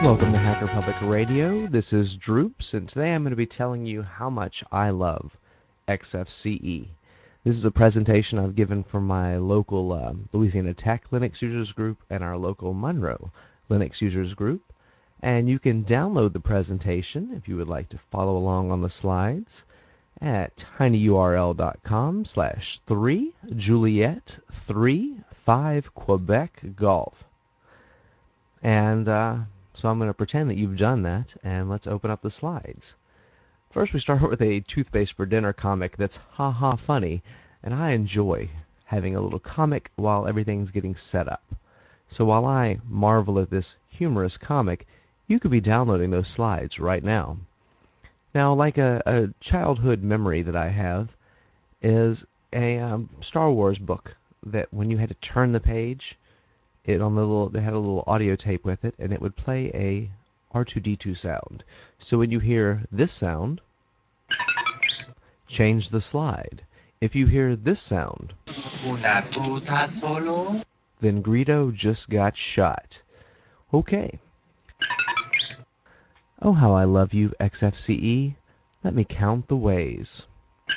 Welcome to Hacker Public Radio. This is Droops, and today I'm going to be telling you how much I love XFCE. This is a presentation I've given for my local Louisiana Tech Linux users group and our local Monroe Linux users group. And you can download the presentation if you would like to follow along on the slides at tinyurl.com/3 Juliet 3 5 Quebec Golf. And so I'm going to pretend that you've done that, and let's open up the slides. First, we start with a toothpaste for dinner comic that's ha-ha funny, and I enjoy having a little comic while everything's getting set up. So while I marvel at this humorous comic, you could be downloading those slides right now. Now, like a childhood memory that I have is a Star Wars book that when you had to turn the page, they had a little audio tape with it, and it would play a R2-D2 sound. So when you hear this sound, change the slide. If you hear this sound, then Greedo just got shot. Okay. Oh, how I love you, XFCE. Let me count the ways.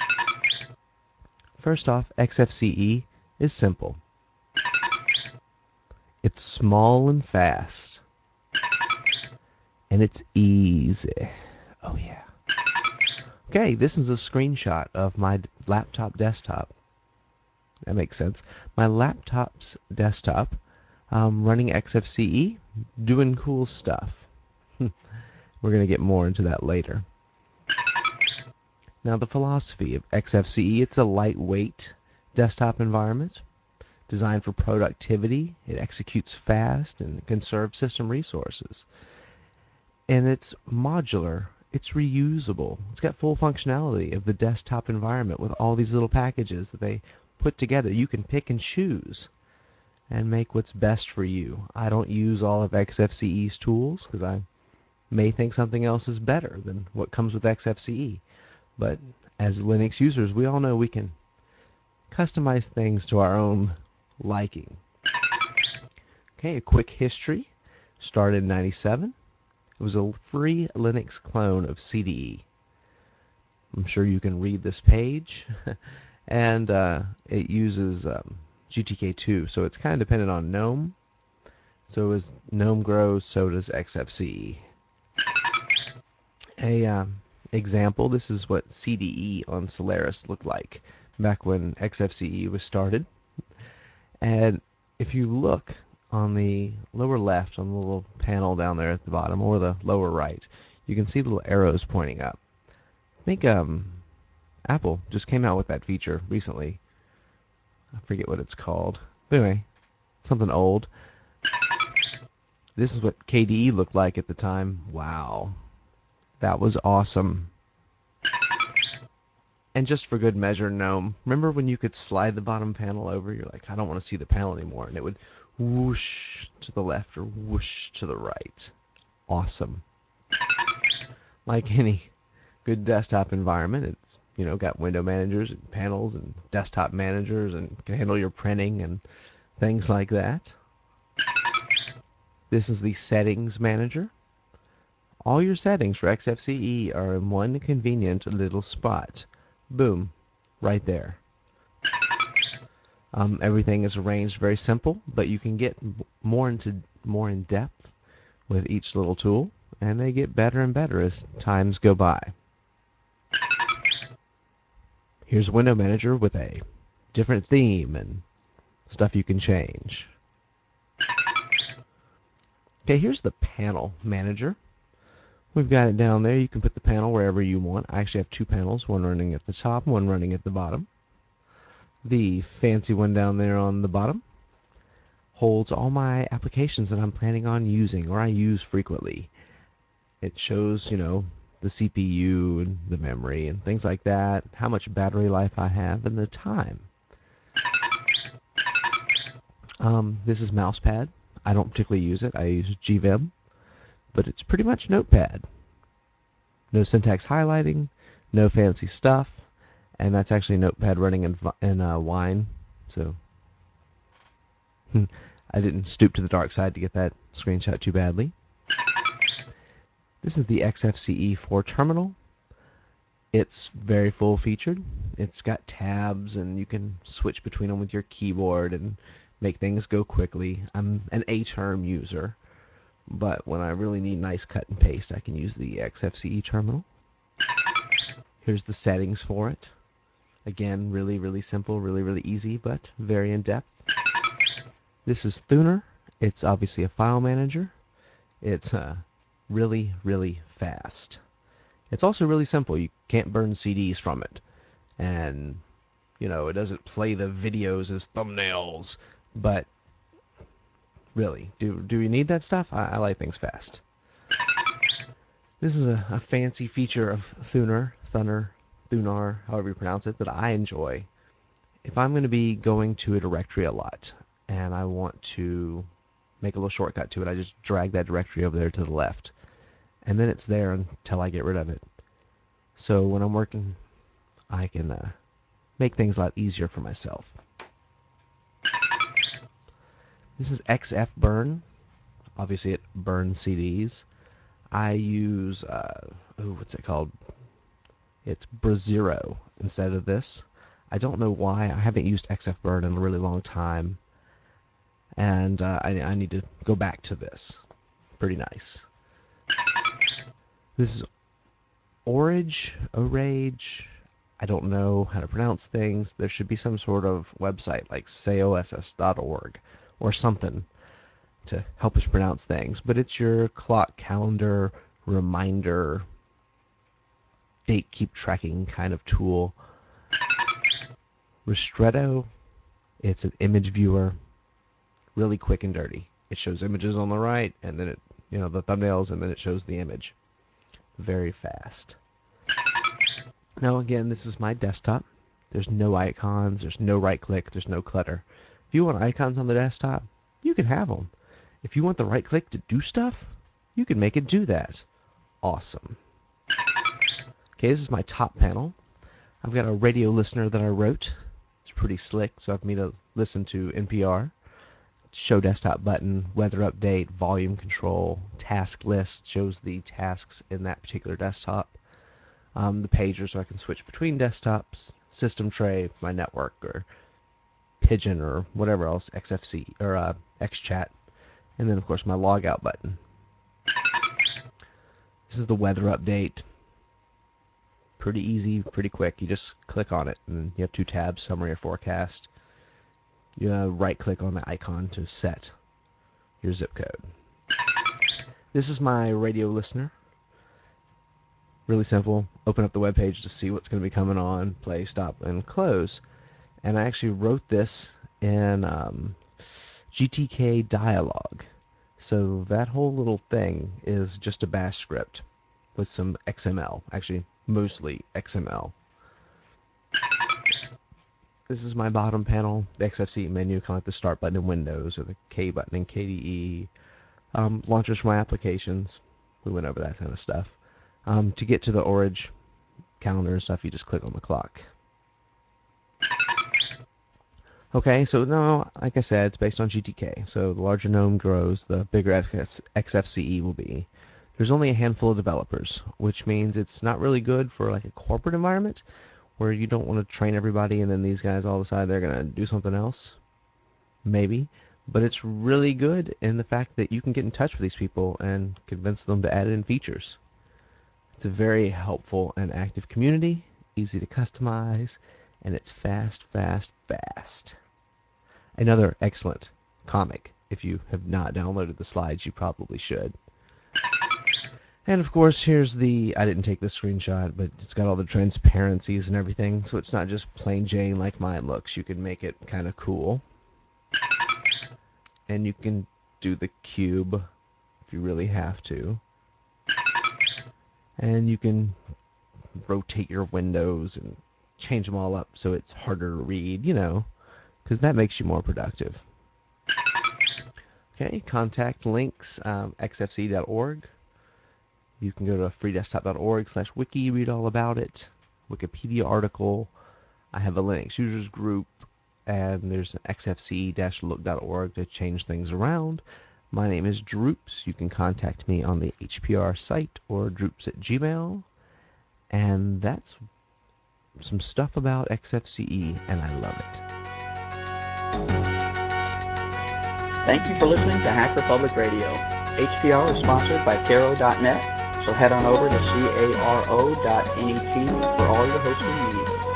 First off, XFCE is simple. It's small and fast. And it's easy. Oh yeah. Okay, this is a screenshot of my laptop desktop. That makes sense. My laptop's desktop running XFCE, doing cool stuff. We're going to get more into that later. Now, the philosophy of XFCE, it's a lightweight desktop environment designed for productivity. It executes fast and conserves system resources. And it's modular. It's reusable. It's got full functionality of the desktop environment with all these little packages that they put together. You can pick and choose and make what's best for you. I don't use all of XFCE's tools because I may think something else is better than what comes with XFCE. But as Linux users, we all know we can customize things to our own liking. Okay, a quick history. Started in 97. It was a free Linux clone of CDE. I'm sure you can read this page. And it uses GTK2, so it's kind of dependent on GNOME. So as GNOME grows, so does XFCE. A example, this is what CDE on Solaris looked like back when XFCE was started. And if you look on the lower left, on the little panel down there at the bottom, or the lower right, you can see little arrows pointing up. I think Apple just came out with that feature recently. I forget what it's called. But anyway, something old. This is what KDE looked like at the time. Wow. That was awesome. And just for good measure, GNOME. Remember when you could slide the bottom panel over? You're like, I don't want to see the panel anymore. And it would whoosh to the left or whoosh to the right. Awesome. Like any good desktop environment, it's got window managers and panels and desktop managers and can handle your printing and things like that. This is the settings manager. All your settings for XFCE are in one convenient little spot. Boom, right there. Everything is arranged very simple, but you can get more in depth with each little tool, and they get better and better as times go by. Here's Window Manager with a different theme and stuff you can change. Okay, here's the Panel Manager. We've got it down there. You can put the panel wherever you want. I actually have two panels, one running at the top, one running at the bottom. The fancy one down there on the bottom holds all my applications that I'm planning on using or I use frequently. It shows, the CPU and the memory and things like that, how much battery life I have, and the time. This is Mousepad. I don't particularly use it. I use GVim, but it's pretty much Notepad. No syntax highlighting, no fancy stuff, and that's actually Notepad running in Wine, so I didn't stoop to the dark side to get that screenshot too badly. This is the XFCE4 terminal. It's very full featured. It's got tabs and you can switch between them with your keyboard and make things go quickly. I'm an A-term user, but when I really need nice cut and paste, I can use the XFCE terminal. Here's the settings for it. Again, really, really simple, really, really easy, but very in-depth. This is Thuner. It's obviously a file manager. It's really, really fast. It's also really simple. You can't burn CDs from it. And, it doesn't play the videos as thumbnails. But, really, do you need that stuff? I like things fast. This is a fancy feature of Thunar, however you pronounce it, that I enjoy. If I'm going to be going to a directory a lot and I want to make a little shortcut to it, I just drag that directory over there to the left. And then it's there until I get rid of it. So when I'm working, I can make things a lot easier for myself. This is XFBurn. Obviously, it burns CDs. I use, what's it called? It's Brazero instead of this. I don't know why. I haven't used XFBurn in a really long time. And I need to go back to this. Pretty nice. This is Orage. I don't know how to pronounce things. There should be some sort of website like sayoss.org or something to help us pronounce things. But it's your clock, calendar, reminder, date keep tracking kind of tool. Ristretto, it's an image viewer, really quick and dirty. It shows images on the right, and then the thumbnails, and then it shows the image. Very fast. Now again, this is my desktop. There's no icons, there's no right click, there's no clutter. If you want icons on the desktop, you can have them. If you want the right click to do stuff, you can make it do that. Awesome. Okay, this is my top panel. I've got a radio listener that I wrote. It's pretty slick, so for me to listen to NPR. Show desktop button, weather update, volume control, task list shows the tasks in that particular desktop. The pager so I can switch between desktops, system tray for my network, or Pigeon, or whatever else, XFC, or XChat, and then of course my logout button. This is the weather update. Pretty easy, pretty quick. You just click on it, and you have two tabs, summary or forecast. You right click on the icon to set your zip code. This is my radio listener. Really simple. Open up the web page to see what's going to be coming on, play, stop, and close. And I actually wrote this in GTK Dialog. So that whole little thing is just a bash script with some XML. Actually, mostly XML. This is my bottom panel, the XFCE menu, kind of like the start button in Windows or the K button in KDE. Launchers for my applications. We went over that kind of stuff. To get to the Orage calendar and stuff, you just click on the clock. Okay, so now, like I said, it's based on GTK. So the larger GNOME grows, the bigger XFCE will be. There's only a handful of developers, which means it's not really good for like a corporate environment where you don't want to train everybody and then these guys all decide they're going to do something else. Maybe. But it's really good in the fact that you can get in touch with these people and convince them to add in features. It's a very helpful and active community, easy to customize, and it's fast, fast, fast. Another excellent comic. If you have not downloaded the slides, you probably should. And of course, here's I didn't take this screenshot, but it's got all the transparencies and everything, so it's not just plain Jane like mine looks. You can make it kind of cool. And you can do the cube if you really have to. And you can rotate your windows and change them all up so it's harder to read, because that makes you more productive. Okay, contact links, xfce.org. You can go to freedesktop.org/wiki, read all about it. Wikipedia article. I have a Linux users group, and there's an xfce-look.org to change things around. My name is Droops. You can contact me on the HPR site or droops at Gmail. And that's some stuff about XFCE, and I love it. Thank you for listening to Hacker Public Radio. HPR is sponsored by Caro.net, so head on over to caro.net for all your hosting needs.